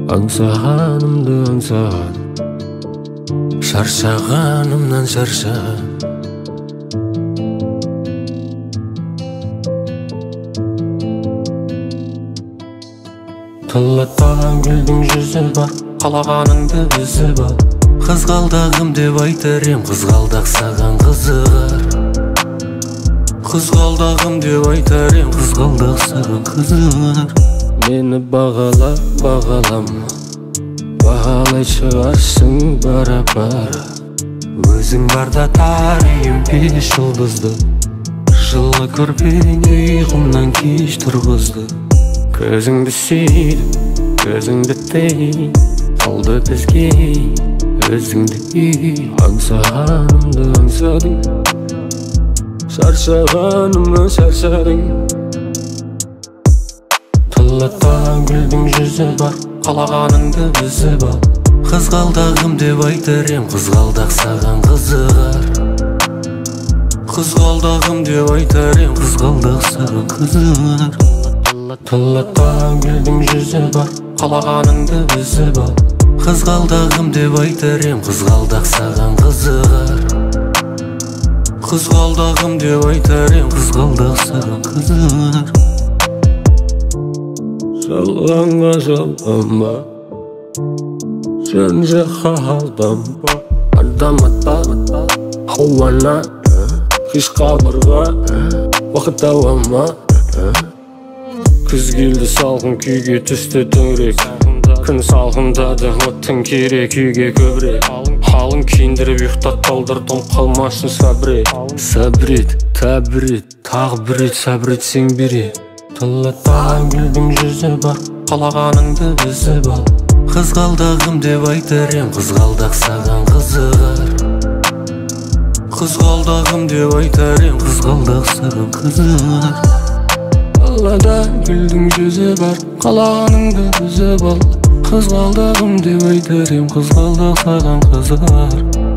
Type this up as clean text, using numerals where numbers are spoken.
Аңсағанымды аңсаған, шаршағанымнан шаршаған. Тылатпаған гүлдің жүзі бар, қалағаныңды үзіп ал. Қызғалдағым деп айтар ем, қызғалдақ саған қызығар. Қызғалдағым деп айтар ем, қызғалдақ саған қызығар. Мені бағала, бағалама, бағалай шығарсың бара-бара. Өзің барда тарихым пеш жұлдызды, жылы көрпең ұйқымнан кеш тұрғызды. Көзіңді сүйдім, көзіңді тей, қалды бізге өзіңді ей. Аңсағанымды аңсадың, шаршағанымнан шаршадың. Тылатпаған гүлдің жүзі бар, қалағаныңды үзіп ал. Қызғалдағым деп айтар ем, қызғалдақ саған қызығар. Қызғалдағым деп айтар ем, қызғалдақ саған қызығар. Тылатпаған гүлдің жүзі бар, қалағаныңды үзіп ал. Қызғалдағым деп айтар ем, қызғалдақ саған қызығар. Қызғалдағым деп айтар ем, қызғалдақ саған қызығар. Жалғанға жалғанба, жан жаққа алданба. Алдаматпа ауана, қиш қабырға, уақыт ауама. Күз келді салқын күйге түсті төңірек, күн салқындады оттың керек үйге көбірек. Қалың киіндіріп ұйықтат талдыр, томып қалмасын сабрет. Сабрет, табрет, тағы бір рет сабретсең берет. Тылатпаған гүлдің жүзі бар, қалағаныңды үзіп ал. Қызғалдағым деп айтар ем, қызғалдақ саған қызығар. Қызғалдағым деп айтар ем, қызғалдақ саған қызығар. Қалада гүлдің жүзі бар, қалағаныңды үзіп ал. Қызғалдағым деп айтар ем, қызғалдақ саған қызығар.